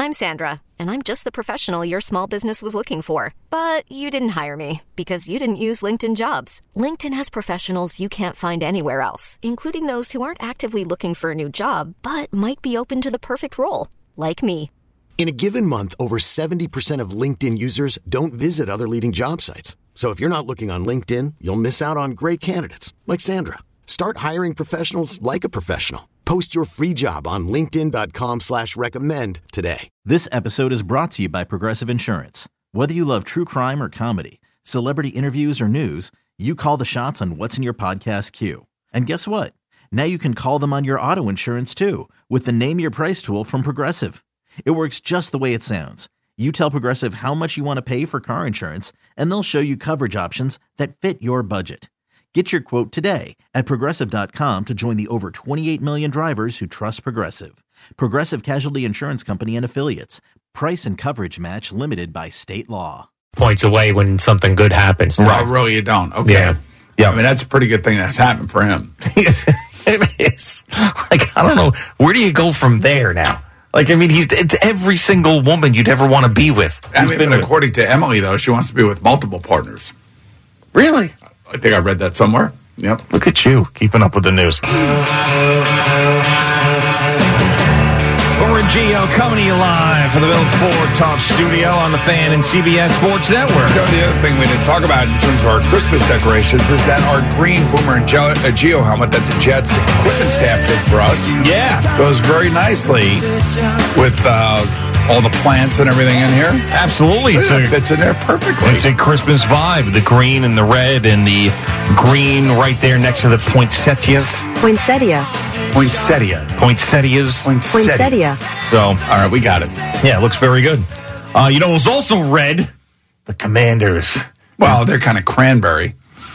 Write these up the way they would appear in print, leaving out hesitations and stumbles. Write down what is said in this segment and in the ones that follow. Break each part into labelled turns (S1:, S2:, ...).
S1: I'm Sandra, and I'm just the professional your small business was looking for. But you didn't hire me because you didn't use LinkedIn Jobs. LinkedIn has professionals you can't find anywhere else, including those who aren't actively looking for a new job, but might be open to the perfect role, like me.
S2: In a given month, over 70% of LinkedIn users don't visit other leading job sites. So if you're not looking on LinkedIn, you'll miss out on great candidates like Sandra. Start hiring professionals like a professional. Post your free job on linkedin.com/recommend today.
S3: This episode is brought to you by Progressive Insurance. Whether you love true crime or comedy, celebrity interviews or news, you call the shots on what's in your podcast queue. And guess what? Now you can call them on your auto insurance too with the Name Your Price tool from Progressive. It works just the way it sounds. You tell Progressive how much you want to pay for car insurance, and they'll show you coverage options that fit your budget. Get your quote today at Progressive.com to join the over 28 million drivers who trust Progressive. Progressive Casualty Insurance Company and Affiliates. Price and coverage match limited by state law.
S4: Points away when something good happens.
S5: Right. Oh, really, you don't? Okay.
S4: Yeah.
S5: I mean, that's a pretty good thing that's happened for him.
S4: It is. Like, I don't know. Where do you go from there now? Like, I mean, it's every single woman you'd ever want to be with.
S5: According to Emily, though, she wants to be with multiple partners.
S4: Really?
S5: I think I read that somewhere. Yep.
S4: Look at you, keeping up with the news.
S6: Boomer and Gio coming to you live from the Bill Ford Top Studio on the Fan and CBS Sports Network.
S5: You know, the other thing we didn't talk about in terms of our Christmas decorations is that our green Boomer and Gio helmet that the Jets equipment staff did for us.
S6: Yeah.
S5: Goes very nicely with all the plants and everything in here.
S6: Absolutely.
S5: It fits in there perfectly.
S6: It's a Christmas vibe. The green and the red and the green right there next to the poinsettias.
S1: Poinsettia.
S6: Poinsettias. So,
S5: all right, we got it.
S6: Yeah, it looks very good. You know, it was also red. The Commanders.
S5: Well, they're kind of cranberry.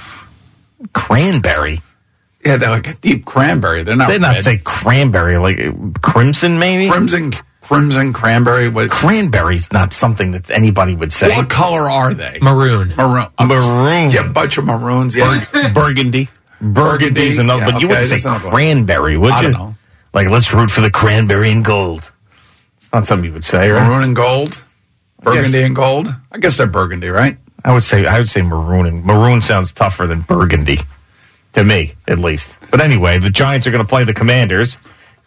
S6: Cranberry?
S5: Yeah, they're like a deep cranberry. They're not
S6: say cranberry, like crimson maybe?
S5: Crimson cranberry.
S6: Cranberry's not something that anybody would say.
S5: What color are they?
S4: Maroon.
S5: Maroon. Yeah, a bunch of maroons. Yeah.
S6: Burgundy. Burgundy's another,
S5: yeah,
S6: but you wouldn't say cranberry, would you?
S5: I don't know.
S6: Like, let's root for the cranberry and gold. It's not something you would say, right?
S5: Maroon and gold? Burgundy and gold? I guess they're burgundy, right?
S6: I would say maroon. And maroon sounds tougher than burgundy. To me, at least. But anyway, the Giants are going to play the Commanders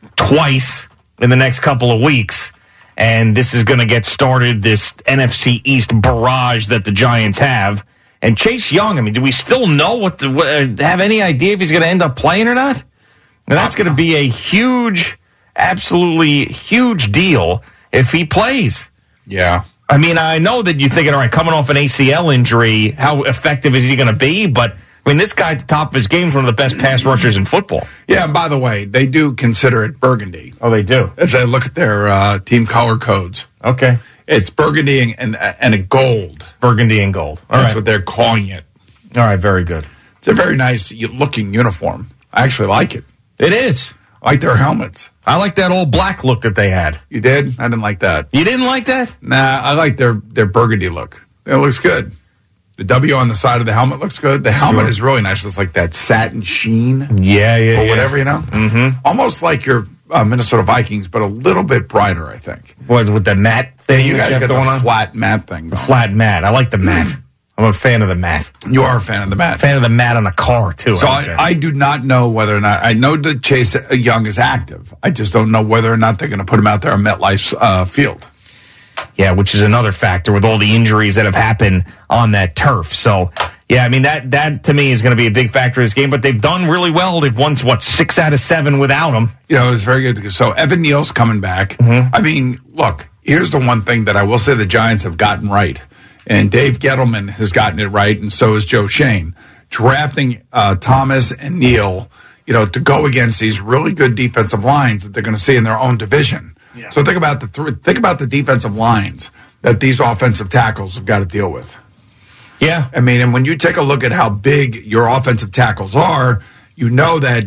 S6: twice in the next couple of weeks. And this is going to get started, this NFC East barrage that the Giants have. And Chase Young, I mean, do we still know have any idea if he's going to end up playing or not? And that's going to be a huge, absolutely huge deal if he plays.
S5: Yeah.
S6: I mean, I know that you're thinking, all right, coming off an ACL injury, how effective is he going to be? But, I mean, this guy at the top of his game is one of the best pass rushers in football.
S5: Yeah, and by the way, they do consider it burgundy.
S6: Oh, they do?
S5: If they look at their team color codes.
S6: Okay.
S5: It's burgundy and a gold.
S6: Burgundy and gold.
S5: That's what they're calling it.
S6: All right, very good.
S5: It's a very nice looking uniform. I actually like it.
S6: It is.
S5: I like their helmets.
S6: I like that old black look that they had.
S5: You did? I didn't like that.
S6: You didn't like that?
S5: Nah, I like their burgundy look. It looks good. The W on the side of the helmet looks good. The helmet is really nice. It's like that satin sheen.
S6: Yeah.
S5: Or whatever, you know?
S6: Mm-hmm.
S5: Almost like your Minnesota Vikings, but a little bit brighter, I think.
S6: What, with the matte thing?
S5: You guys got the flat matte thing.
S6: The flat matte. I like the matte. I'm a fan of the matte.
S5: You are a fan of the matte.
S6: Fan of the matte on a car, too.
S5: So I do not know whether or not, I know that Chase Young is active. I just don't know whether or not they're going to put him out there on MetLife Field.
S6: Yeah, which is another factor with all the injuries that have happened on that turf. So, yeah, I mean, that to me is going to be a big factor in this game, but they've done really well. They've won, 6 out of 7 without him.
S5: You know, it's very good. So Evan Neal's coming back.
S6: Mm-hmm.
S5: I mean, look, here's the one thing that I will say the Giants have gotten right. And Dave Gettleman has gotten it right, and so has Joe Shane. Drafting Thomas and Neal, to go against these really good defensive lines that they're going to see in their own division. Yeah. So think about the defensive lines that these offensive tackles have got to deal with.
S6: Yeah.
S5: I mean, and when you take a look at how big your offensive tackles are, you know that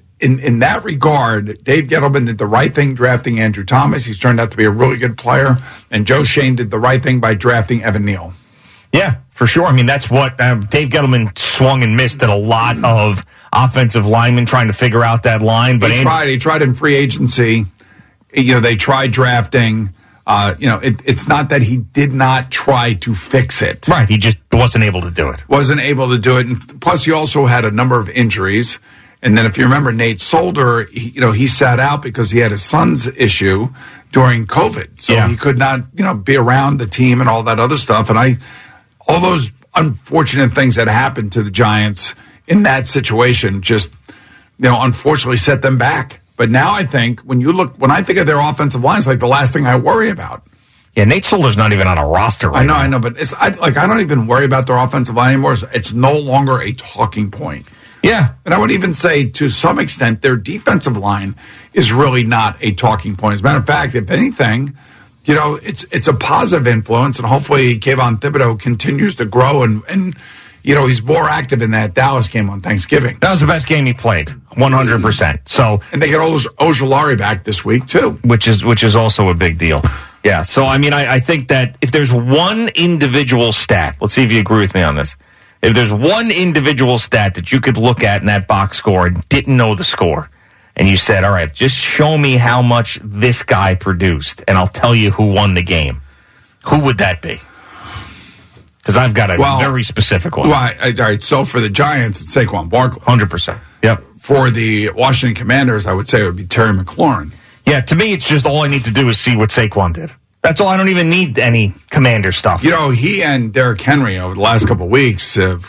S5: in that regard, Dave Gettleman did the right thing drafting Andrew Thomas. He's turned out to be a really good player. And Joe Shane did the right thing by drafting Evan Neal.
S6: Yeah, for sure. I mean, that's what Dave Gettleman swung and missed at a lot of offensive linemen trying to figure out that line. But
S5: he tried in free agency. They tried drafting It's not that he did not try to fix it.
S6: Right. He just wasn't able to do it.
S5: Wasn't able to do it. And plus, he also had a number of injuries. And then if you remember Nate Solder, he sat out because he had his son's issue during COVID. So he could not, be around the team and all that other stuff. And all those unfortunate things that happened to the Giants in that situation just, unfortunately set them back. But now I think when I think of their offensive line, it's like the last thing I worry about.
S6: Yeah, Nate Solder's not even on a roster right now.
S5: I know, but I don't even worry about their offensive line anymore. It's no longer a talking point.
S6: Yeah.
S5: And I would even say to some extent their defensive line is really not a talking point. As a matter of fact, if anything, it's a positive influence, and hopefully Kayvon Thibodeau continues to grow and he's more active in that Dallas game on Thanksgiving.
S6: That was the best game he played, 100%. So,
S5: and they get Ojulari back this week too,
S6: which is also a big deal. Yeah. So I think that if there's one individual stat, let's see if you agree with me on this. If there's one individual stat that you could look at in that box score and didn't know the score, and you said, all right, just show me how much this guy produced, and I'll tell you who won the game, who would that be? Because I've got a very specific one.
S5: Well, all right, so for the Giants, it's Saquon Barkley.
S6: 100%. Yep.
S5: For the Washington Commanders, I would say it would be Terry McLaurin.
S6: Yeah, to me, it's just all I need to do is see what Saquon did. That's all. I don't even need any Commander stuff.
S5: He and Derrick Henry over the last couple of weeks have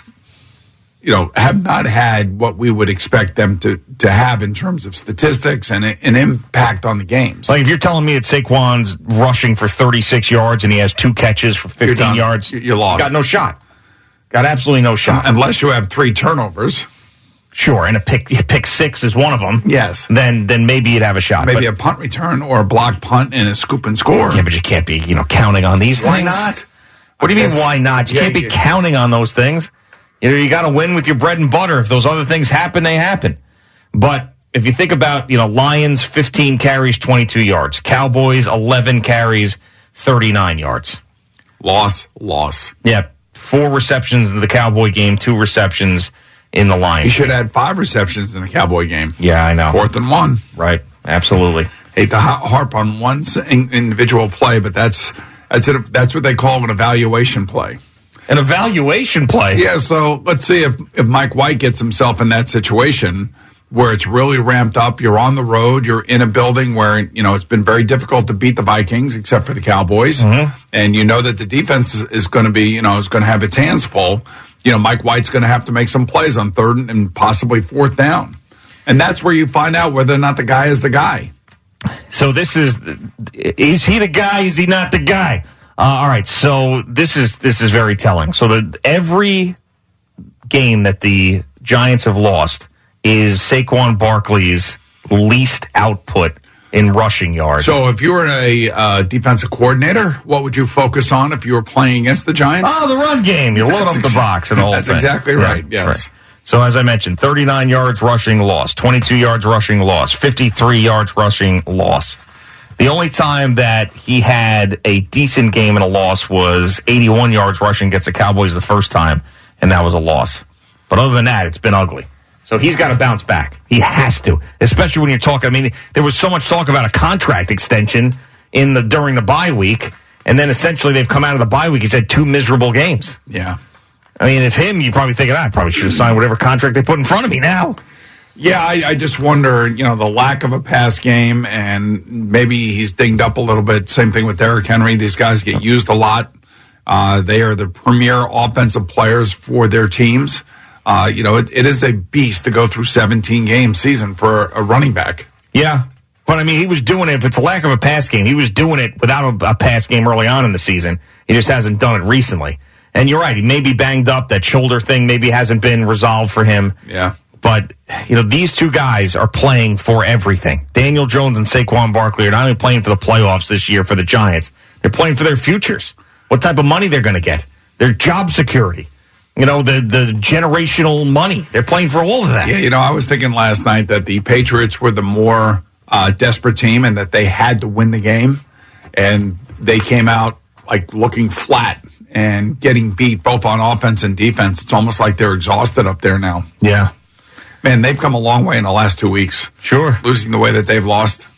S5: not had what we would expect them to have in terms of statistics and an impact on the games.
S6: Like if you're telling me that Saquon's rushing for 36 yards and he has 2 catches for 15 yards,
S5: you're lost.
S6: Got no shot. Got absolutely no shot.
S5: Unless you have 3 turnovers.
S6: Sure, and a pick 6 is one of them.
S5: Yes.
S6: Then maybe you'd have a shot.
S5: Maybe a punt return or a block punt and a scoop and score.
S6: Yeah, but you can't be, counting on these things.
S5: Why not?
S6: What do you mean, why not? You can't be counting on those things. You got to win with your bread and butter. If those other things happen, they happen. But if you think about, Lions, 15 carries, 22 yards. Cowboys, 11 carries, 39 yards.
S5: Loss.
S6: Yeah, 4 receptions in the Cowboy game, 2 receptions in the Lions.
S5: You should have had 5 receptions in the Cowboy game.
S6: Yeah, I know.
S5: 4th and 1.
S6: Right, absolutely.
S5: Hate to harp on one individual play, but that's what they call an evaluation play.
S6: An evaluation play?
S5: Yeah, so let's see if Mike White gets himself in that situation where it's really ramped up. You're on the road. You're in a building where, it's been very difficult to beat the Vikings, except for the Cowboys. Mm-hmm. And you know that the defense is going to be, is going to have its hands full. Mike White's going to have to make some plays on 3rd and possibly 4th down. And that's where you find out whether or not the guy is the guy.
S6: So is he the guy? Is he not the guy? All right, so this is very telling. So every game that the Giants have lost is Saquon Barkley's least output in rushing yards.
S5: So if you were a defensive coordinator, what would you focus on if you were playing against the Giants?
S6: Oh, the run game. You load up the box and the whole thing.
S5: That's exactly right, yes.
S6: Right. So as I mentioned, 39 yards rushing loss, 22 yards rushing loss, 53 yards rushing loss. The only time that he had a decent game and a loss was 81 yards rushing against the Cowboys the first time, and that was a loss. But other than that, it's been ugly. So he's got to bounce back. He has to, especially when you're talking. There was so much talk about a contract extension during the bye week, and then essentially they've come out of the bye week. He's had 2 miserable games.
S5: Yeah.
S6: If you're probably thinking, I probably should have signed whatever contract they put in front of me now.
S5: Yeah, I just wonder, the lack of a pass game, and maybe he's dinged up a little bit. Same thing with Derrick Henry. These guys get used a lot. They are the premier offensive players for their teams. It is a beast to go through 17-game season for a running back.
S6: Yeah, but he was doing it. If it's a lack of a pass game, he was doing it without a pass game early on in the season. He just hasn't done it recently. And you're right, he may be banged up. That shoulder thing maybe hasn't been resolved for him.
S5: Yeah.
S6: But, these 2 guys are playing for everything. Daniel Jones and Saquon Barkley are not only playing for the playoffs this year for the Giants, they're playing for their futures. What type of money they're going to get. Their job security. The generational money. They're playing for all of that.
S5: Yeah, I was thinking last night that the Patriots were the more desperate team and that they had to win the game. And they came out looking flat and getting beat both on offense and defense. It's almost like they're exhausted up there now.
S6: Yeah.
S5: Man, they've come a long way in the last 2 weeks.
S6: Sure.
S5: Losing the way that they've lost.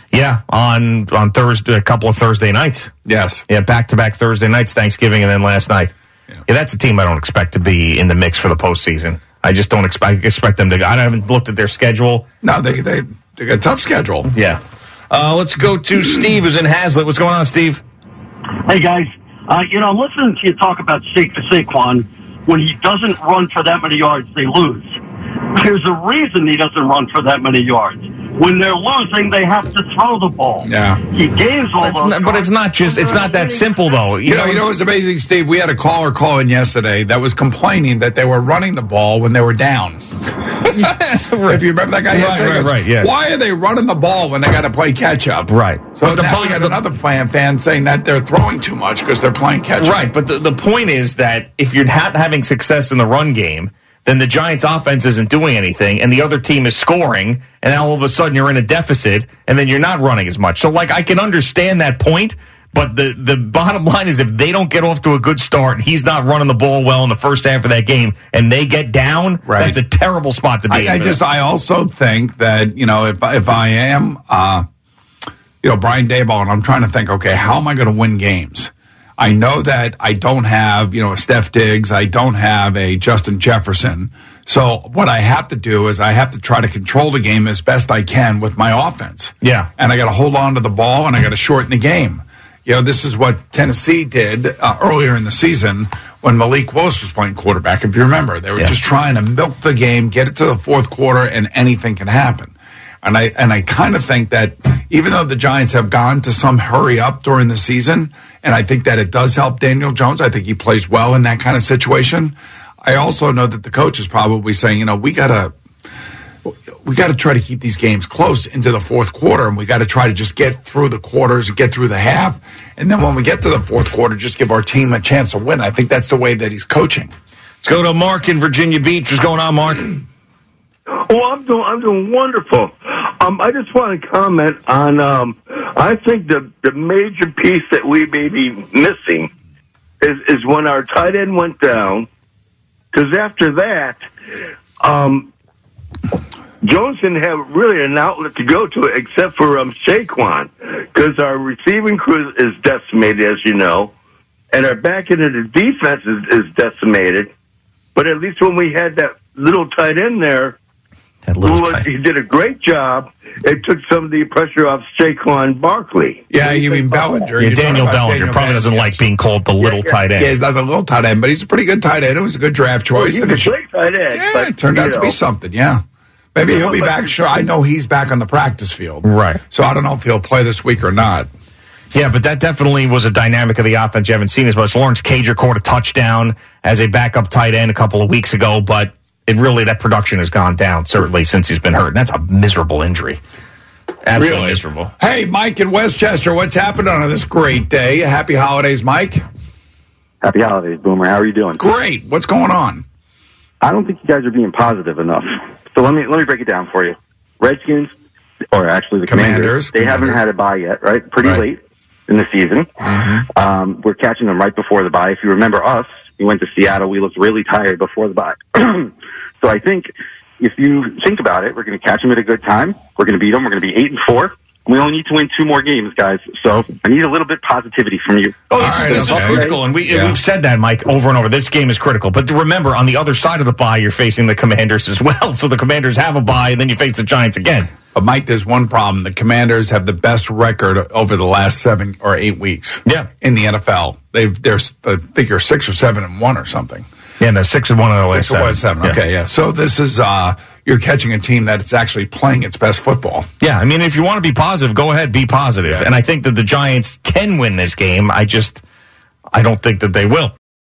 S6: Yeah, on Thursday, a couple of Thursday nights.
S5: Yes.
S6: Yeah, back-to-back Thursday nights, Thanksgiving, and then last night. Yeah, that's a team I don't expect to be in the mix for the postseason. I just don't expect them to. I haven't looked at their schedule.
S5: No, they got a tough schedule.
S6: Yeah. Let's go to Steve, who's in Hazlitt. What's going on, Steve?
S7: Hey, guys. I'm listening to you talk about Saquon. When he doesn't run for that many yards, they lose. There's a reason he doesn't run for that many yards. When they're losing, they have to throw the ball.
S5: Yeah.
S7: He gains all those.
S6: But it's not that simple, though. You know
S5: what's amazing, Steve? We had a caller call in yesterday that was complaining that they were running the ball when they were down.
S6: Right.
S5: If you remember that guy yesterday.
S6: Right, yeah.
S5: Why are they running the ball when they got to play catch-up?
S6: Right.
S5: So now we got another fan saying that they're throwing too much because they're playing catch-up.
S6: Right, but the point is that if you're not having success in the run game, then the Giants' offense isn't doing anything, and the other team is scoring, and all of a sudden you're in a deficit, and then you're not running as much. So, I can understand that point, but the bottom line is if they don't get off to a good start, and he's not running the ball well in the first half of that game, and they get down, that's a terrible spot to be in.
S5: I also think that, if I am, Brian Daboll, and I'm trying to think, okay, how am I going to win games? I know that I don't have, a Steph Diggs. I don't have a Justin Jefferson. So what I have to do is I have to try to control the game as best I can with my offense.
S6: Yeah.
S5: And I got to hold on to the ball, and I got to shorten the game. This is what Tennessee did earlier in the season when Malik Willis was playing quarterback. If you remember, they were just trying to milk the game, get it to the fourth quarter, and anything can happen. And I kind of think that even though the Giants have gone to some hurry up during the season, and I think that it does help Daniel Jones. I think he plays well in that kind of situation. I also know that the coach is probably saying, we got to try to keep these games close into the fourth quarter, and we got to try to just get through the quarters and get through the half. And then when we get to the fourth quarter, just give our team a chance to win. I think that's the way that he's coaching.
S6: Let's go to Mark in Virginia Beach. What's going on, Mark?
S8: Oh, I'm doing wonderful. I just want to comment on, I think the major piece that we may be missing is when our tight end went down, because after that, Jones didn't have really an outlet to go to except for Saquon, because our receiving crew is decimated, as you know, and our back end of the defense is decimated. But at least when we had that little tight end there, he did a great job. It took some of the pressure off Saquon Barkley.
S5: Yeah, you mean Bellinger.
S6: Yeah, Daniel Bellinger probably doesn't like being called the little tight end.
S5: Yeah, he's not a little tight end, but he's a pretty good tight end. It was a good draft choice.
S8: Well, he's a great tight end.
S5: Yeah,
S8: but,
S5: it turned out to be something, yeah. Maybe he'll be back. Sure, I know he's back on the practice field.
S6: Right.
S5: So I don't know if he'll play this week or not.
S6: Yeah, but that definitely was a dynamic of the offense you haven't seen as much. Lawrence Cager caught a touchdown as a backup tight end a couple of weeks ago, but that production has gone down, certainly, since he's been hurt. And that's a miserable injury. Absolutely miserable.
S5: Hey, Mike in Westchester, what's happening on this great day? Happy holidays, Mike.
S9: Happy holidays, Boomer. How are you doing?
S5: Great. What's going on?
S9: I don't think you guys are being positive enough. So let me break it down for you. Redskins, or actually the Commanders, they haven't had a bye yet, right? Pretty late in the season. Mm-hmm. We're catching them right before the bye. If you remember us, we went to Seattle. We looked really tired before the bye. So I think if you think about it, we're going to catch them at a good time. We're going to beat them. We're going to be 8-4. We only need to win 2 more games, guys. So I need a little bit positivity from you.
S6: This is critical, and we've said that, Mike, over and over. This game is critical. But remember, on the other side of the bye, you're facing the Commanders as well. So the Commanders have a bye, and then you face the Giants again.
S5: But, Mike, there's one problem. The Commanders have the best record over the last 7 or 8 weeks in the NFL. I think you're 6 or 7-1 or something.
S6: Yeah, and they're 6-1 in the last
S5: 7.
S6: Yeah.
S5: Okay, yeah. So this is you're catching a team that's actually playing its best football.
S6: Yeah, I mean, if you want to be positive, go ahead, be positive. Yeah. And I think that the Giants can win this game. I don't think that they will.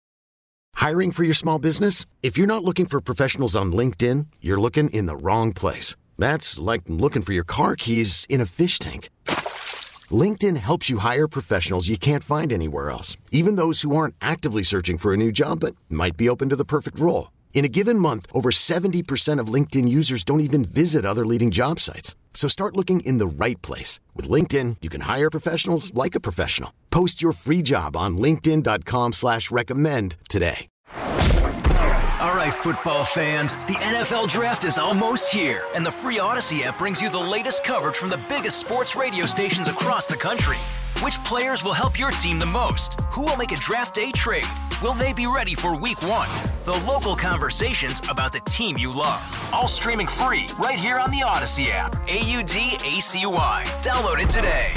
S2: Hiring for your small business? If you're not looking for professionals on LinkedIn, you're looking in the wrong place. That's like looking for your car keys in a fish tank. LinkedIn helps you hire professionals you can't find anywhere else, even those who aren't actively searching for a new job but might be open to the perfect role. In a given month, over 70% of LinkedIn users don't even visit other leading job sites. So start looking in the right place. With LinkedIn, you can hire professionals like a professional. Post your free job on linkedin.com/recommend today.
S10: All right, football fans, the NFL Draft is almost here, and the free Odyssey app brings you the latest coverage from the biggest sports radio stations across the country. Which players will help your team the most? Who will make a draft day trade? Will they be ready for week 1? The local conversations about the team you love. All streaming free right here on the Odyssey app. AUDACY. Download it today.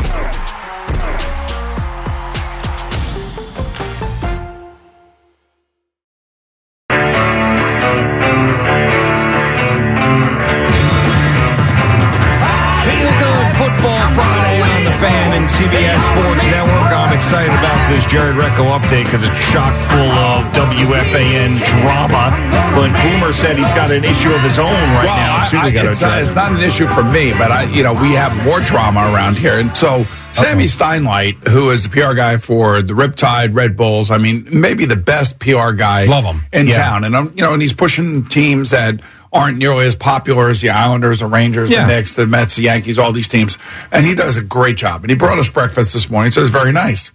S6: Football Friday on the Fan and CBS Sports Network. I'm excited about this Jared Recco update because it's chock full of WFAN drama. But Boomer said he's got an issue of his own now.
S5: It's not an issue for me, but we have more drama around here. And so Sammy Steinlight, who is the PR guy for the Riptide Red Bulls, I mean, maybe the best PR guy in town. And and he's pushing teams that aren't nearly as popular as the Islanders, the Rangers, the Knicks, the Mets, the Yankees, all these teams. And he does a great job. And he brought us breakfast this morning, so it's very nice.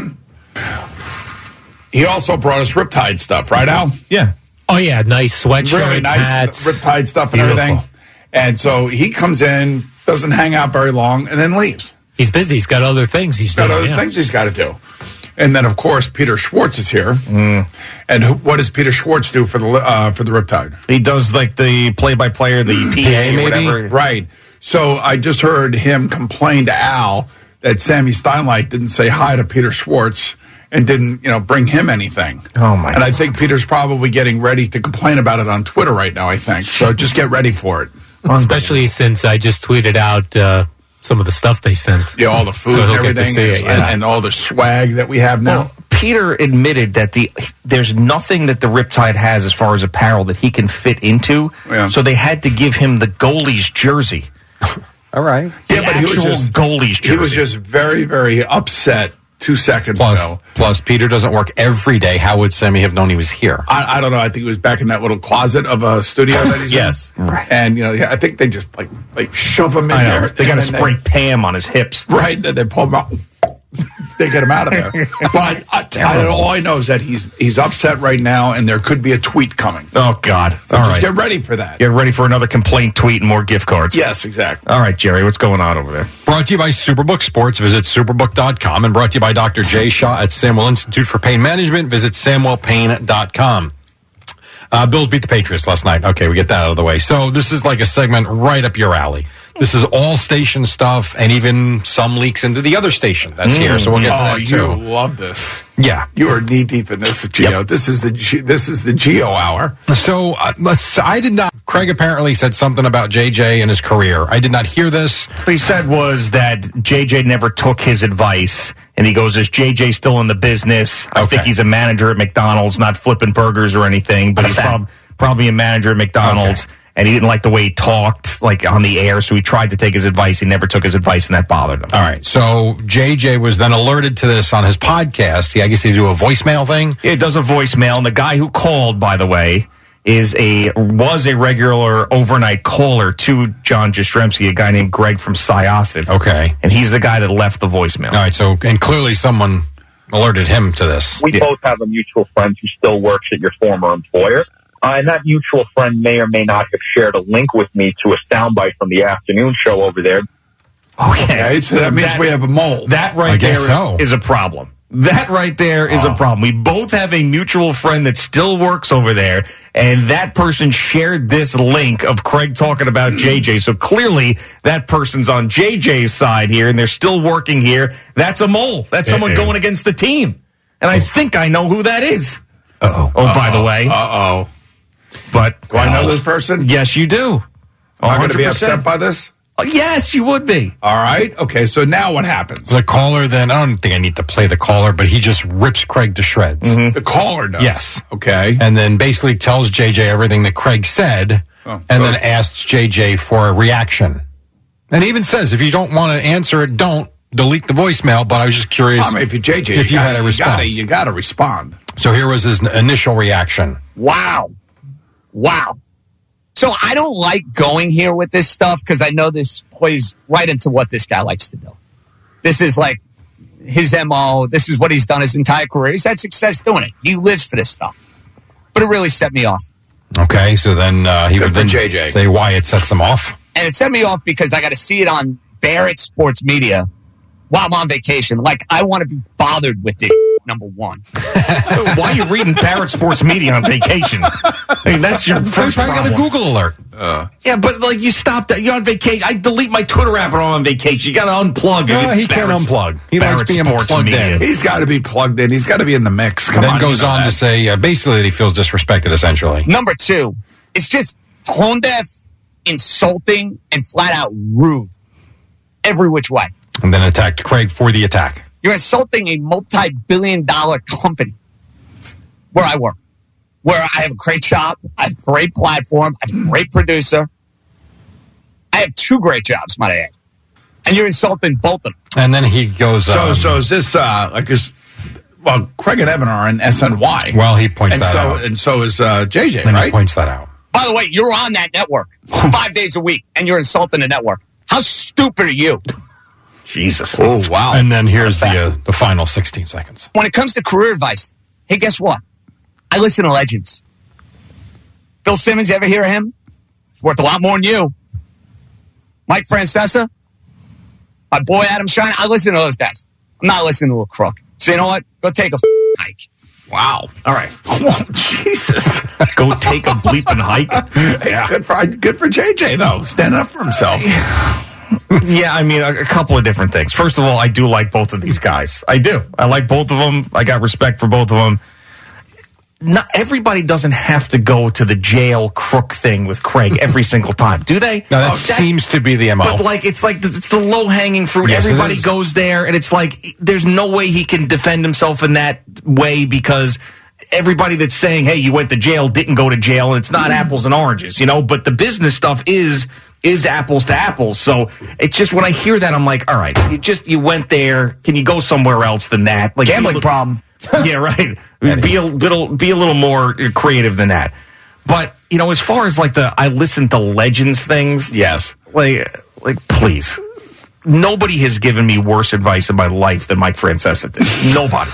S5: He also brought us Riptide stuff, right, Al?
S11: Yeah. Oh, yeah, nice sweatshirts,
S5: really nice
S11: hats.
S5: Riptide stuff and everything. And so he comes in, doesn't hang out very long, and then leaves.
S11: He's busy. He's got other things he's doing.
S5: Things he's got to do. And then, of course, Peter Schwartz is here. And what does Peter Schwartz do for the Riptide?
S6: He does like the play-by-play or the PA, whatever.
S5: Right. So I just heard him complain to Al that Sammy Steinlight didn't say hi to Peter Schwartz and didn't, bring him anything.
S6: Oh my!
S5: And I think Peter's probably getting ready to complain about it on Twitter right now. I think so. Just get ready for it.
S11: Especially since I just tweeted out some of the stuff they sent.
S5: Yeah, all the food and everything, and all the swag that we have now.
S6: Well, Peter admitted that there's nothing that the Riptide has as far as apparel that he can fit into, so they had to give him the goalie's jersey.
S12: All right.
S6: The actual goalie's jersey.
S5: He was just very, very upset 2 seconds ago.
S12: Plus, Peter doesn't work every day. How would Sammy have known he was here?
S5: I don't know. I think he was back in that little closet of a studio that he's in.
S6: Right.
S5: And, I think they just, like shove him in there.
S6: They got to spray Pam on his hips.
S5: Right. Then they pull him out. They get him out of there. But all I know is that he's upset right now, and there could be a tweet coming.
S6: Oh, God.
S5: So just get ready for that.
S6: Get ready for another complaint tweet and more gift cards.
S5: Yes, exactly.
S6: All right, Jerry, what's going on over there?
S12: Brought to you by Superbook Sports. Visit superbook.com. And brought to you by Dr. Jay Shaw at Samuel Institute for Pain Management. Visit samuelpain.com. Bills beat the Patriots last night. Okay, we get that out of the way. So this is like a segment right up your alley. This is all station stuff, and even some leaks into the other station that's here. So we'll get to that too.
S5: You love this.
S12: Yeah,
S5: you are knee deep in this, Gio. Yep. This is the Gio hour.
S12: So I did not. Craig apparently said something about JJ and his career. I did not hear this.
S6: What he said was that JJ never took his advice, and he goes, "Is JJ still in the business? I think he's a manager at McDonald's, not flipping burgers or anything, but he's probably a manager at McDonald's." Okay. And he didn't like the way he talked, like on the air, so he tried to take his advice. He never took his advice, and that bothered him.
S12: All right. So JJ was then alerted to this on his podcast. I guess they do a voicemail thing.
S6: It does a voicemail, and the guy who called, by the way, was a regular overnight caller to John Jastrzemski, a guy named Greg from Syosset.
S12: Okay.
S6: And he's the guy that left the voicemail.
S12: All right. So, and clearly someone alerted him to this.
S13: We both have a mutual friend who still works at your former employer. And that mutual friend may or may not have shared a link with me to a soundbite from the afternoon show over there.
S5: Okay, so that means we have a mole.
S6: That right there is a problem. That right there is a problem. We both have a mutual friend that still works over there, and that person shared this link of Craig talking about JJ. So clearly that person's on JJ's side here, and they're still working here. That's a mole. That's someone going against the team. And I think I know who that is.
S5: Uh-oh.
S6: Oh, by the way.
S5: Uh-oh.
S6: But
S5: do I know this person?
S6: Yes, you do.
S5: Am I going to be upset by this?
S6: Yes, you would be.
S5: All right. Okay, so now what happens?
S12: The caller then, I don't think I need to play the caller, but he just rips Craig to shreds.
S5: Mm-hmm. The caller does?
S12: Yes.
S5: Okay.
S12: And then basically tells JJ everything that Craig said, and then asks JJ for a reaction. And he even says, if you don't want to answer it, don't delete the voicemail, but I was just curious
S5: if you're JJ,
S12: if you had a response.
S5: You got to respond.
S12: So here was his initial reaction.
S14: Wow. So I don't like going here with this stuff because I know this plays right into what this guy likes to do. This is like his MO. This is what he's done his entire career. He's had success doing it. He lives for this stuff. but it really set me off.
S12: Okay, so then he would then
S5: JJ.
S12: say why it sets him off.
S14: And it set me off because I got to see it on Barrett Sports Media while I'm on vacation. Like, I want to be bothered with it, number one.
S6: Why are you reading Barrett Sports Media on vacation? I mean, that's your first problem.
S12: I got a Google alert.
S6: Yeah, but like you stopped that. You're on vacation. I delete my Twitter app when I'm on vacation. You got to unplug.
S12: He can't unplug. He likes being plugged in.
S5: He's got to be plugged in. He's got to be in the mix. Come
S12: then
S5: on,
S12: goes on to say basically that he feels disrespected, essentially.
S14: Number two, it's just tone deaf, insulting, and flat out rude. Every which way.
S12: And then attacked Craig for the attack.
S14: You're insulting a multi-billion-dollar company where I work, where I have a great job, I have a great platform, I have a great producer. I have 2 great jobs, might I add. And you're insulting both of them.
S12: And then he goes...
S5: So is this well, Craig and Evan are in SNY.
S12: Well, he points that out.
S5: And so is JJ,
S12: and
S5: right?
S12: He points that out.
S14: By the way, you're on that network 5 days a week, and you're insulting the network. How stupid are you?
S6: Jesus.
S5: Oh, wow.
S12: And then here's the final 16 seconds.
S14: When it comes to career advice, hey, guess what? I listen to legends. Bill Simmons, you ever hear of him? It's worth a lot more than you. Mike Francesa, my boy Adam Shine, I listen to those guys. I'm not listening to a crook. So you know what? Go take a hike.
S5: Wow.
S6: All right. Oh, Jesus. Go take a bleeping hike.
S5: Yeah. Good for JJ, though. Standing up for himself.
S6: Yeah, I mean, a couple of different things. First of all, I do like both of these guys. I do. I like both of them. I got respect for both of them. Not everybody doesn't have to go to the jail crook thing with Craig every single time, do they?
S12: No, that seems to be the MO.
S6: But like, it's the low hanging fruit. Yes, everybody goes there, and it's like there's no way he can defend himself in that way because everybody that's saying, "Hey, you went to jail," didn't go to jail, and it's not apples and oranges, you know. But the business stuff is apples to apples. So it's just when I hear that, I'm like, all right, you went there. Can you go somewhere else than that? Like
S14: gambling problem.
S6: Yeah, right. Be a little more creative than that. But you know, as far as like I listen to legends things,
S5: yes,
S6: like please. Nobody has given me worse advice in my life than Mike Francesa did. Nobody.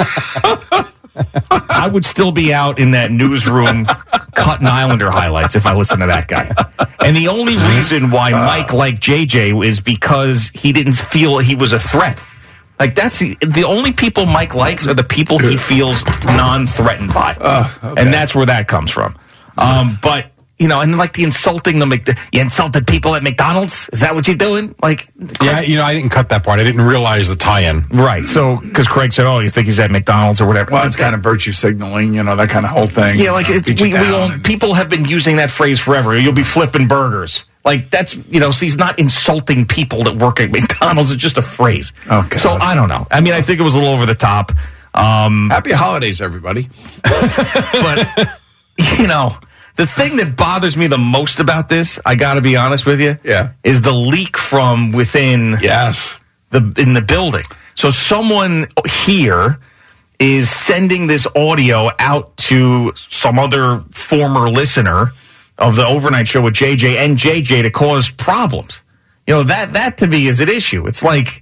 S6: I would still be out in that newsroom cutting Islander highlights if I listened to that guy. And the only reason why Mike liked JJ is because he didn't feel he was a threat. Like, that's the only people Mike likes are the people he feels non-threatened by. Okay. And that's where that comes from. But, you know, and like the insulting you insulted people at McDonald's? Is that what you're doing? Like,
S12: yeah, you know, I didn't cut that part. I didn't realize the tie-in.
S6: Right. So, because Craig said, "Oh, you think he's at McDonald's or whatever?"
S5: Well, it's kind of virtue signaling, you know, that kind of whole thing.
S6: Yeah, like people have been using that phrase forever. You'll be flipping burgers. Like, that's, you know, so he's not insulting people that work at McDonald's. It's just a phrase. Okay. So I don't know. I mean, I think it was a little over the top.
S5: Happy holidays, everybody.
S6: But, you know, the thing that bothers me the most about this, I got to be honest with you, is the leak from within in the building. So someone here is sending this audio out to some other former listener of the overnight show with JJ and JJ to cause problems. You know, that to me is an issue. It's like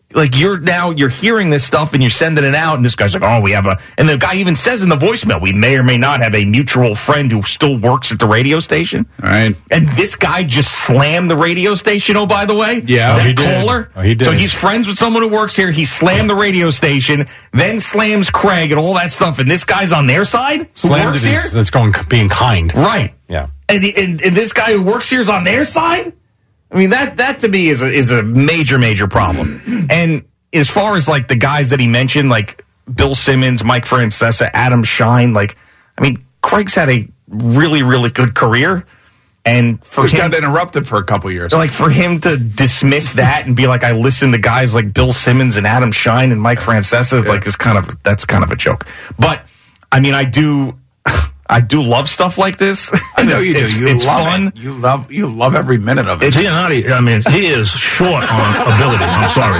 S6: you're hearing this stuff and you're sending it out, and this guy's like, "Oh, we have and the guy even says in the voicemail, "We may or may not have a mutual friend who still works at the radio station."
S5: All right.
S6: And this guy just slammed the radio station, oh, by the way.
S5: Yeah.
S6: That caller.
S12: Oh, he did.
S6: So he's friends with someone who works here. He slammed the radio station, then slams Craig and all that stuff, and this guy's on their side who works here?
S12: That's being kind.
S6: Right.
S12: Yeah.
S6: And this guy who works here is on their side? I mean, that to me is a major, major problem. And as far as like the guys that he mentioned, like Bill Simmons, Mike Francesa, Adam Shine, like, I mean, Craig's had a really, really good career. And
S5: he's got interrupted for a couple years.
S6: Like, for him to dismiss that and be like, I listen to guys like Bill Simmons and Adam Shine and Mike Francesa, like, that's kind of a joke. But I mean, I do love stuff like this.
S5: I know you do.
S6: It's
S5: love
S6: fun.
S5: It. You love every minute of it.
S15: Giannotti, I mean, he is short on ability. I'm sorry.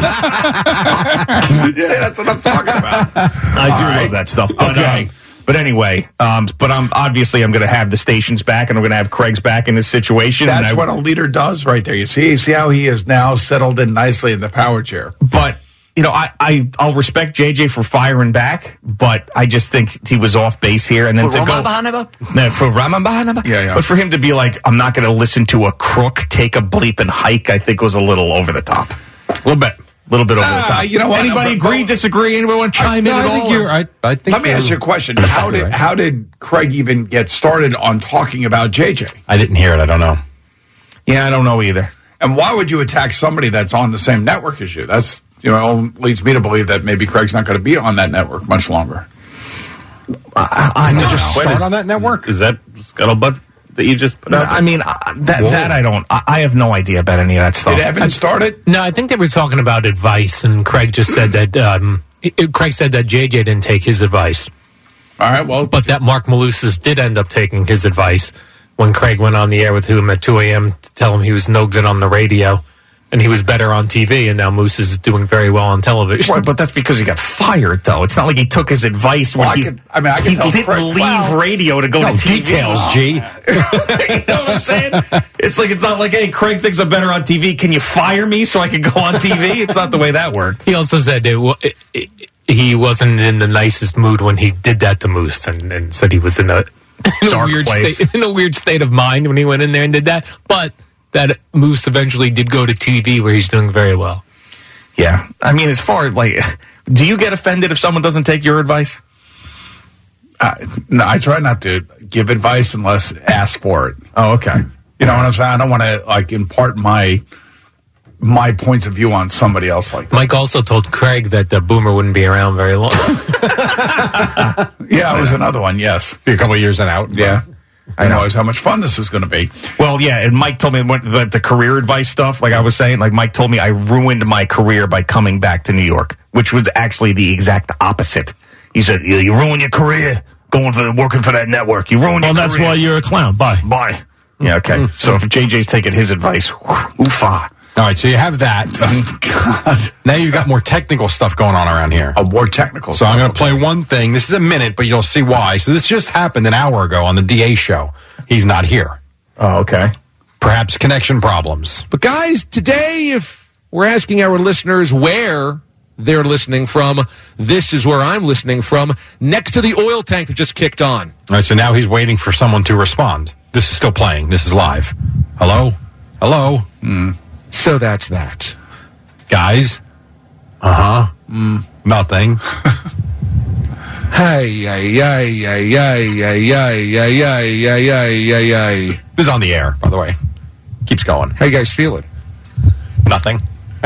S5: Yeah, that's what I'm talking about.
S6: I do love that stuff. But,
S5: okay.
S6: But anyway, I'm going to have the stations back, and I'm going to have Craig's back in this situation.
S5: That's what a leader does right there. You see how he is now settled in nicely in the power chair.
S6: But I'll respect JJ for firing back, but I just think he was off base here. And then for Ramabahanaba?
S5: Yeah.
S6: But for him to be like, I'm not going to listen to a crook take a bleep and hike, I think was a little over the top.
S12: A little bit over the top.
S5: You know what?
S6: Anybody agree, disagree? Anyone want to chime in at all?
S12: I think
S5: Let me ask you a question. How did Craig even get started on talking about JJ?
S12: I didn't hear it. I don't know.
S6: Yeah, I don't know either.
S5: And why would you attack somebody that's on the same network as you? That's, leads me to believe that maybe Craig's not going to be on that network much longer.
S12: I know. Just start on that network?
S15: Is that scuttlebutt that you just put out?
S6: I mean, that I don't. I have no idea about any of that stuff.
S5: Did Evan start it?
S11: No, I think they were talking about advice, and Craig just said that. Craig said that JJ didn't take his advice.
S5: All right, well,
S11: but that Mark Malusis did end up taking his advice when Craig went on the air with him at 2 a.m. to tell him he was no good on the radio. And he was better on TV, and now Moose is doing very well on television.
S6: Right, but that's because he got fired, though. It's not like he took his advice when he didn't leave radio to go to TV.
S12: Details, G.
S6: You know what I'm saying? It's not like, hey, Craig thinks I'm better on TV. Can you fire me so I can go on TV? It's not the way that worked.
S11: He also said he wasn't in the nicest mood when he did that to Moose, and said he was in a weird state of mind when he went in there and did that. But that Moose eventually did go to TV where he's doing very well.
S6: Yeah. I mean, as far as, do you get offended if someone doesn't take your advice?
S5: No, I try not to give advice unless asked for it.
S6: Oh, okay.
S5: You know what I'm saying? I don't want to, impart my points of view on somebody else like that.
S11: Mike also told Craig that Boomer wouldn't be around very long.
S5: Yeah, it was another one, yes.
S12: Be a couple of years and out.
S5: Yeah. I know how much fun this was going to be.
S6: Well, yeah, and Mike told me the career advice stuff, like I was saying, Mike told me I ruined my career by coming back to New York, which was actually the exact opposite. He said, you ruined your career working for that network. You ruined your career.
S15: Well, that's why you're a clown. Bye.
S6: Yeah, okay. So if JJ's taking his advice, oofa.
S12: All right, so you have that. God. Now you've got more technical stuff going on around here.
S5: More technical stuff.
S12: So I'm going to play one thing. This is a minute, but you'll see why. So this just happened an hour ago on the DA show. He's not here.
S6: Oh, okay.
S12: Perhaps connection problems.
S16: But guys, today, if we're asking our listeners where they're listening from, this is where I'm listening from, next to the oil tank that just kicked on.
S12: All right, so now he's waiting for someone to respond. This is still playing. This is live. Hello?
S16: So that's that.
S12: Guys? Nothing.
S16: Hey.
S12: This is on the air, by the way. Keeps going.
S16: How you guys feeling?
S12: Nothing.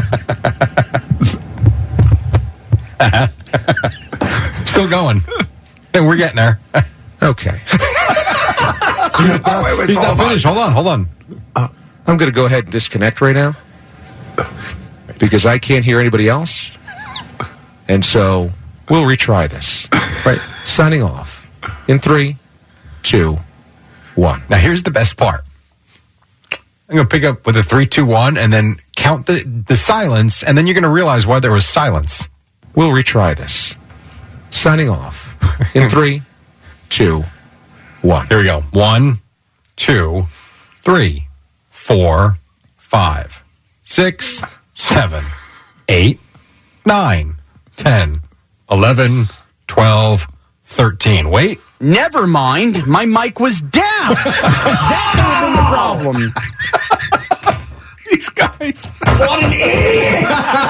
S12: Still going. And we're getting there.
S16: Okay.
S12: He's not finished. Hold on.
S16: I'm going to go ahead and disconnect right now because I can't hear anybody else. And so we'll retry this. Right. Signing off in 3, 2, 1.
S12: Now, here's the best part. I'm going to pick up with a 3, 2, 1 and then count the silence, and then you're going to realize why there was silence.
S16: We'll retry this. Signing off in 3, 2, 1.
S12: Here we go. 1, 2, 3, 4, 5, 6, 7, 8, 9, 10, 11, 12, 13. Wait.
S14: Never mind. My mic was down. That would have been the problem.
S5: These guys.
S6: What an idiot!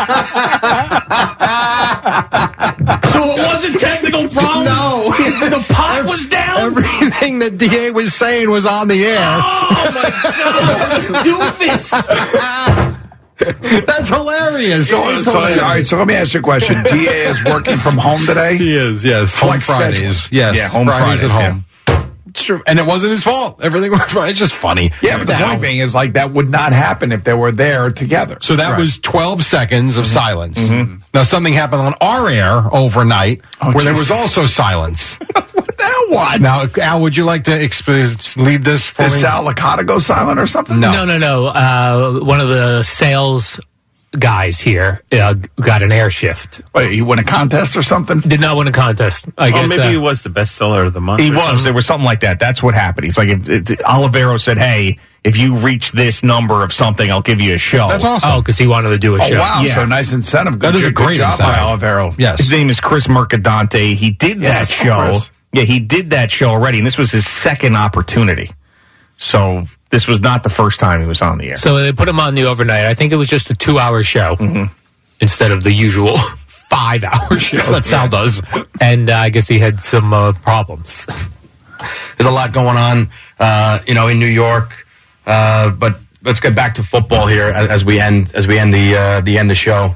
S6: So it wasn't technical problems?
S12: No.
S6: The pot was down?
S12: Everything that DA was saying was on the air.
S6: Oh, my God. Doofus.
S12: That's hilarious.
S5: So, all right, so let me ask you a question. DA is working from home today?
S12: He is, yes. Home Fridays.
S5: Schedule.
S12: Yes.
S5: Yeah, home
S12: Fridays
S5: at
S12: home. Yeah. It's true. And it wasn't his fault. Everything was fine. It's just funny.
S5: Yeah, but the point being is that would not happen if they were there together.
S12: So that was 12 seconds of silence. Mm-hmm. Now something happened on our air overnight where there was also silence.
S5: Now what?
S12: Now, Al, would you like to lead this for me?
S5: Is Sal Licata go silent or something?
S11: No. One of the sales guys here got an air shift.
S5: Wait, he won a contest or something?
S11: Did not win a contest. I guess
S15: maybe he was the bestseller of the month.
S6: He was. There was something like that. That's what happened. He's like, Olivero said, hey, if you reach this number of something, I'll give you a show.
S12: That's awesome.
S11: Oh, because he wanted to do a show.
S5: Wow,
S6: Yeah.
S5: so nice incentive.
S12: That is a great
S5: job by
S12: incentive.
S5: Olivero.
S12: Yes.
S6: His name is Chris Mercadante. He did that show.
S5: Chris.
S6: Yeah, he did that show already, and this was his second opportunity. So this was not the first time he was on the air.
S11: So they put him on the overnight. I think it was just a 2-hour show instead of the usual 5-hour show that Sal does. And I guess he had some problems.
S17: There's a lot going on, in New York. But let's get back to football here as we end the show.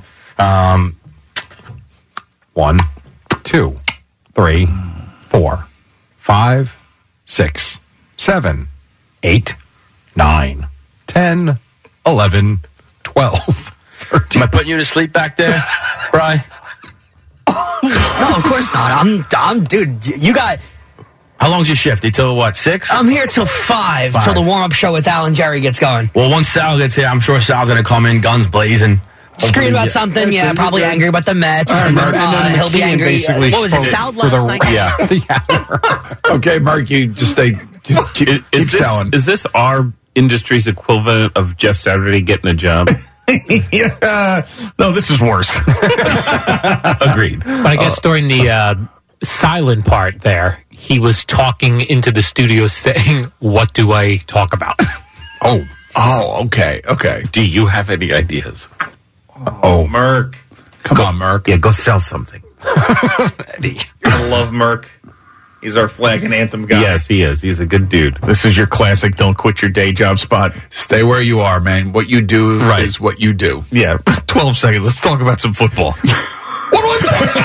S12: 1, 2, 3, 4, 5, 6, 7, 8, 9, 10, 11, 12, 13.
S17: Am I putting you to sleep back there, Bri?
S18: No, of course not. I'm dude, you got...
S17: How long's your shift? Until what, 6?
S18: I'm here till 5, till the warm-up show with Al and Jerry gets going.
S17: Well, once Sal gets here, I'm sure Sal's going to come in, guns blazing.
S18: Scream about something, probably angry about the Mets. He'll be angry. What was it, Sal last night?
S5: Yeah. Okay, Mark, you just keep selling.
S15: Is this our industry's equivalent of Jeff Saturday getting a job?
S6: No, this is worse.
S15: Agreed.
S11: But I guess during the silent part there, he was talking into the studio saying, "What do I talk about?"
S5: Oh, okay.
S15: Do you have any ideas?
S6: Oh, Merc.
S5: Come on, Merc.
S6: Yeah, go sell something. Eddie. I love Merc. He's our flag and anthem guy.
S15: Yes, he is. He's a good dude.
S6: This is your classic don't quit your day job spot.
S5: Stay where you are, man. What you do is what you do.
S6: Yeah, 12 seconds. Let's talk about some football. What do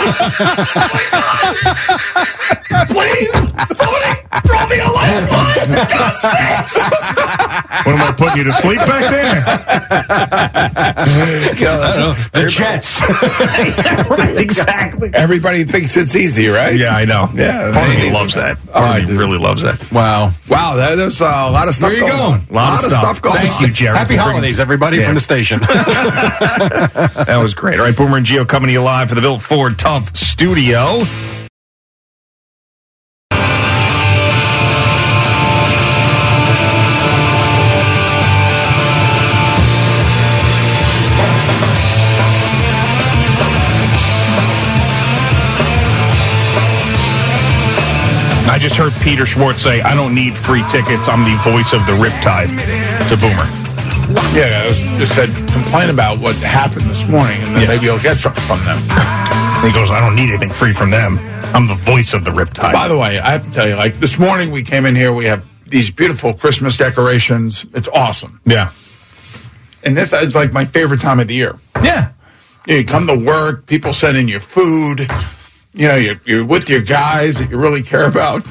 S6: I do? Please, somebody throw me a lifeline. God's sakes. What am I putting you to sleep back there?
S5: The Jets.
S6: Right, exactly.
S5: Everybody thinks it's easy, right?
S6: Yeah, I know.
S5: Yeah,
S6: part of me loves that. Part of me really loves that.
S5: Wow, there's a lot of stuff
S12: There you
S5: going
S12: go.
S5: on. A lot of stuff going on.
S6: Thank you, Jerry.
S12: Happy holidays, everybody, from the station.
S6: That was great. All right, Boomer and Gio coming to you live for the Built Ford Tough studio. I just heard Peter Schwartz say, "I don't need free tickets. I'm the voice of the Riptide," to Boomer.
S5: Yeah, I just said complain about what happened this morning, and then maybe you'll get something from them.
S6: He goes, "I don't need anything free from them. I'm the voice of the Riptide."
S5: By the way, I have to tell you, like this morning we came in here, we have these beautiful Christmas decorations. It's awesome.
S6: Yeah.
S5: And this is like my favorite time of the year.
S6: Yeah.
S5: You come to work, people send in your food. You know, you're with your guys that you really care about.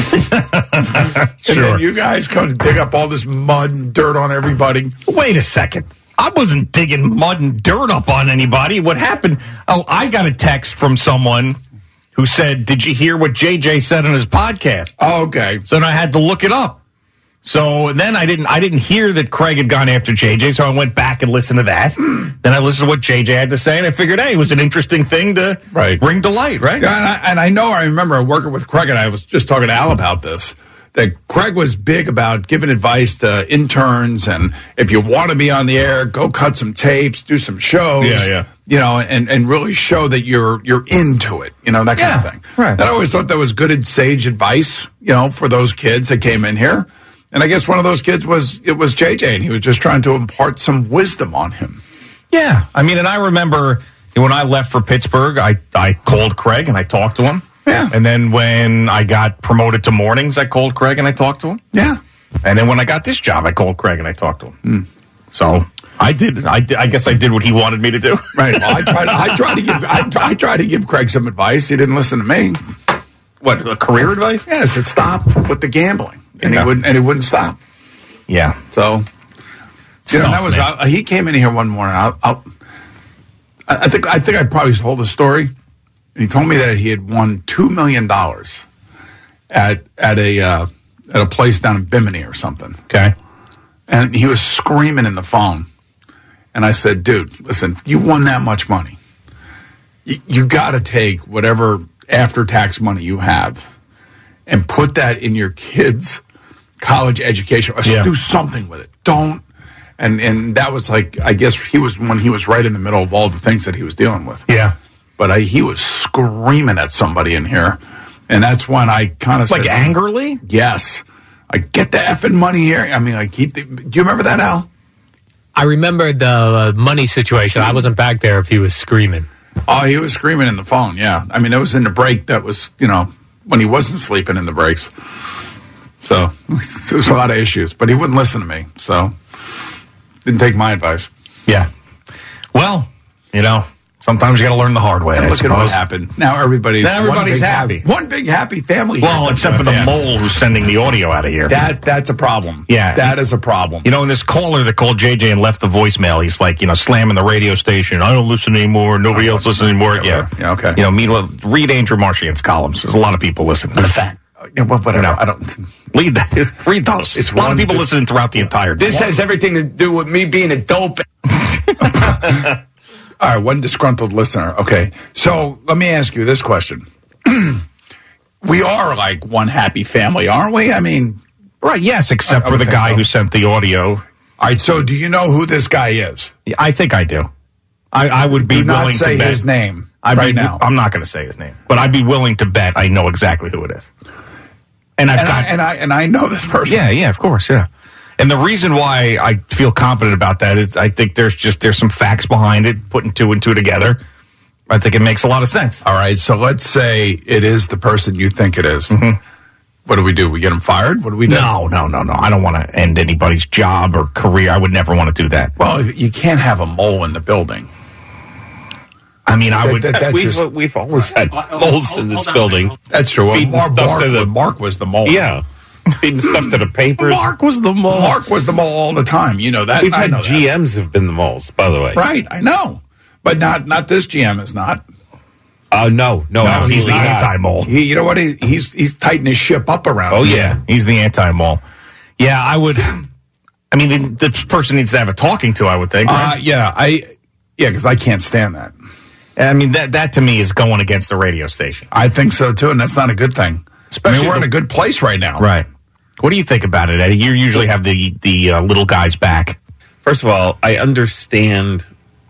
S5: And then you guys come to dig up all this mud and dirt on everybody.
S6: Wait a second. I wasn't digging mud and dirt up on anybody. What happened? Oh, I got a text from someone who said, "Did you hear what JJ said on his podcast?"
S5: Oh, okay.
S6: So then I had to look it up. So then I didn't hear that Craig had gone after JJ, so I went back and listened to that. Then I listened to what JJ had to say, and I figured, hey, it was an interesting thing to bring to light, right?
S5: Yeah, and I remember working with Craig, and I was just talking to Al about this, that Craig was big about giving advice to interns, and if you want to be on the air, go cut some tapes, do some shows.
S6: Yeah.
S5: You know, and really show that you're into it, you know, that kind of thing.
S6: Right.
S5: And I always thought that was good, sage advice, you know, for those kids that came in here. And I guess one of those kids was JJ, and he was just trying to impart some wisdom on him.
S6: Yeah. I mean, and I remember when I left for Pittsburgh, I called Craig and I talked to him.
S5: Yeah.
S6: And then when I got promoted to mornings, I called Craig and I talked to him.
S5: Yeah.
S6: And then when I got this job, I called Craig and I talked to him. So I guess I did what he wanted me to do.
S5: Right. Well, I tried to give Craig some advice. He didn't listen to me.
S6: What, career advice?
S5: Yeah, I said stop with the gambling. And he wouldn't stop.
S6: Yeah.
S5: So, that was he came in here one morning. I think I probably told the story, and he told me that he had won $2 million at a place down in Bimini or something.
S6: Okay.
S5: And he was screaming in the phone, and I said, "Dude, listen, you won that much money. You got to take whatever after-tax money you have and put that in your kids' college education. Do something with it. Don't. And that was like, I guess he was right in the middle of all the things that he was dealing with.
S6: Yeah.
S5: But he was screaming at somebody in here. And that's when I kind of said,
S6: like angrily?
S5: Yes. Like, get the effing money here. I mean, like, do you remember that, Al?
S11: I remember the money situation. I wasn't back there if he was screaming.
S5: Oh, he was screaming in the phone, yeah. I mean, it was in the break that was, when he wasn't sleeping in the breaks. So, there was a lot of issues. But he wouldn't listen to me, so didn't take my advice.
S6: Yeah. Well, sometimes you got to learn the hard way, I
S5: look
S6: suppose.
S5: At what happened. Now everybody's
S6: happy.
S5: One big happy family.
S6: Well, except for the mole who's sending the audio out of here.
S5: That's a problem.
S6: Yeah.
S5: That is a problem.
S6: And this caller that called JJ and left the voicemail, he's like, slamming the radio station. I don't listen anymore. Nobody else listens anymore. Yeah,
S5: okay.
S6: Meanwhile, read Andrew Marchion's columns. There's a lot of people listening.
S18: The fan.
S5: Whatever. I don't
S6: read that. Read those. It's a lot of people listening throughout the entire day.
S14: This has everything to do with me being a dope.
S5: All right, one disgruntled listener. Okay, so let me ask you this question. We are like one happy family, aren't we? I mean...
S6: Right, yes, except for the guy who sent the audio.
S5: All right, so do you know who this guy is?
S6: I think I do. I would be willing to bet.
S5: Do not say his name now.
S6: I'm not going to say his name, but I'd be willing to bet I know exactly who it is. And I
S5: know this person.
S6: Yeah, of course, yeah. And the reason why I feel confident about that is I think there's some facts behind it, putting two and two together. I think it makes a lot of sense.
S5: All right, so let's say it is the person you think it is.
S6: Mm-hmm.
S5: What do? We get him fired? What do we do?
S6: No. I don't want to end anybody's job or career. I would never want to do that.
S5: Well, you can't have a mole in the building.
S6: I mean,
S15: we've always had moles in this building.
S5: That's true.
S15: Well,
S5: Mark was the mole.
S15: Yeah. Feeding stuff to the papers.
S5: Mark was the mole. Mark was the mole all the time. You know that.
S15: We've had GMs have been the moles, by the way.
S5: Right, I know. But not this GM is not.
S15: No,
S6: he's the anti-mole.
S5: You know what? He's tightening his ship up around.
S6: Oh, yeah. He's the anti-mole. Yeah, I would. I mean, the person needs to have a talking to, I would think. Right?
S5: Yeah, because I can't stand that.
S6: I mean, that to me is going against the radio station.
S5: I think so, too, and that's not a good thing. Especially we're in a good place right now.
S6: Right. What do you think about it, Eddie? You usually have the little guys back.
S15: First of all, I understand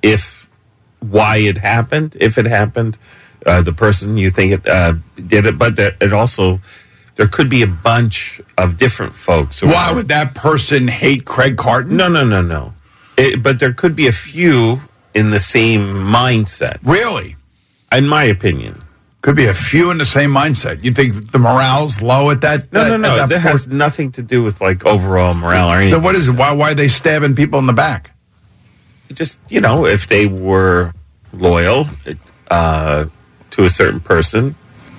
S15: why it happened, if it happened, the person you think it did it, but it also, there could be a bunch of different folks.
S5: Why would that person hate Craig Carton?
S15: No. But there could be a few in the same mindset.
S5: Really?
S15: In my opinion.
S5: Could be a few in the same mindset. You think the morale's low at that?
S15: No. That has nothing to do with like overall morale or anything.
S5: Then what is it? Why are they stabbing people in the back?
S15: Just, if they were loyal to a certain person.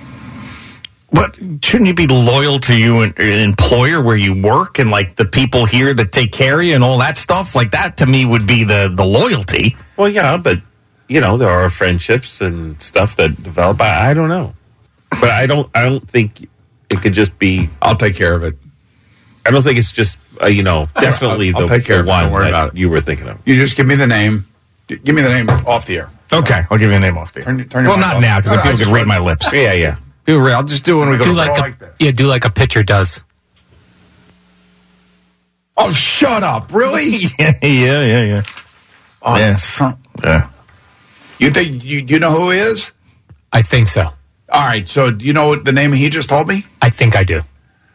S6: But shouldn't you be loyal to your employer where you work and like the people here that take care of you and all that stuff? Like that to me would be the loyalty.
S15: Well, yeah, but there are friendships and stuff that develop. I don't know, but I don't think it could just be.
S5: I'll take care of it.
S15: I don't think it's just definitely
S5: I'll take care
S15: the one
S5: of it. Don't worry about it.
S15: You were thinking of.
S5: You just give me the name. Give me the name off the air.
S6: Okay, I'll give you the name off the air.
S5: Turn your
S6: not now because people can read my lips.
S15: Yeah.
S6: I'll just do it when we go.
S11: Do like a pitcher does.
S5: Oh, shut up! Really?
S6: Yeah.
S5: Oh,
S6: yeah.
S5: You think you know who he is?
S11: I think so.
S5: All right. So do you know what the name he just told me?
S11: I think I do.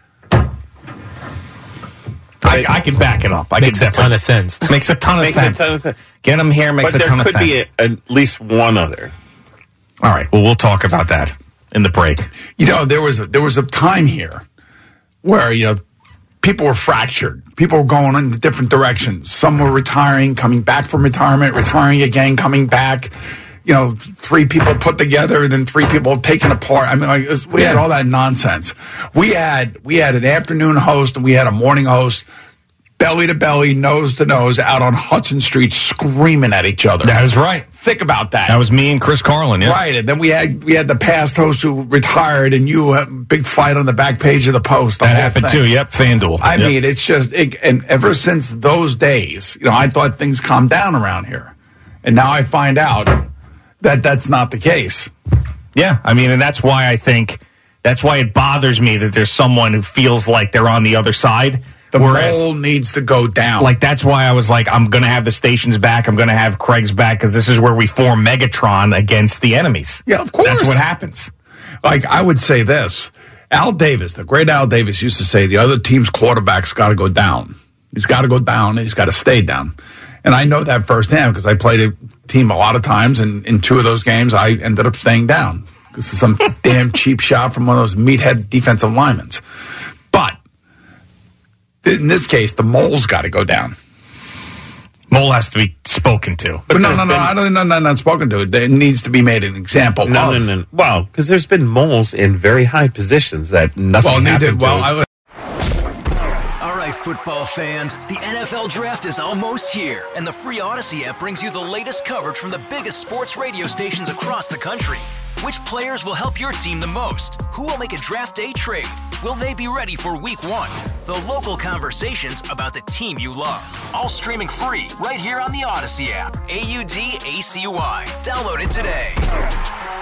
S6: I can back it up.
S11: Makes a ton of sense.
S6: Makes a ton of sense. Get him here makes a ton of sense.
S15: But there could be at least one other.
S6: All right. Well, we'll talk about that in the break.
S5: There was a time here where people were fractured. People were going in different directions. Some were retiring, coming back from retirement, retiring again, coming back. 3 people put together, then 3 people taken apart. I mean, we had all that nonsense. We had an afternoon host and we had a morning host, belly to belly, nose to nose, out on Hudson Street, screaming at each other.
S6: That is right.
S5: Think about that.
S6: That was me and Chris Carlin. Yeah.
S5: Right, and then we had the past host who retired, and you had a big fight on the back page of the Post.
S6: That happened too. Yep, FanDuel.
S5: I mean, it's just, and ever since those days, I thought things calmed down around here, and now I find out that that's not the case.
S6: Yeah, I mean, and that's why I think That's why it bothers me that there's someone who feels like they're on the other side.
S5: The mole needs to go down.
S6: Like, that's why I was like, I'm going to have the stations back. I'm going to have Craig's back because this is where we form Megatron against the enemies.
S5: Yeah, of course.
S6: That's what happens.
S5: Like, I would say this. Al Davis, the great Al Davis, used to say the other team's quarterback's got to go down. He's got to go down, and he's got to stay down. And I know that firsthand because I played a team a lot of times, and in 2 of those games, I ended up staying down. This is some damn cheap shot from one of those meathead defensive linemen. But in this case, the mole's got to go down.
S6: Mole has to be spoken to.
S5: But no, I don't not spoken to. It needs to be made an example of.
S15: No. Well, because there's been moles in very high positions that nothing happened to.
S10: All right, football fans, the NFL Draft is almost here, and the free Odyssey app brings you the latest coverage from the biggest sports radio stations across the country. Which players will help your team the most? Who will make a draft day trade? Will they be ready for week 1? The local conversations about the team you love. All streaming free right here on the Odyssey app. AUDACY. Download it today.